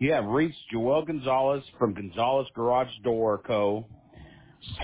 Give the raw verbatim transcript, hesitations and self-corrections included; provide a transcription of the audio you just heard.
You have reached Joel Gonzalez from Gonzalez Garage Door Co.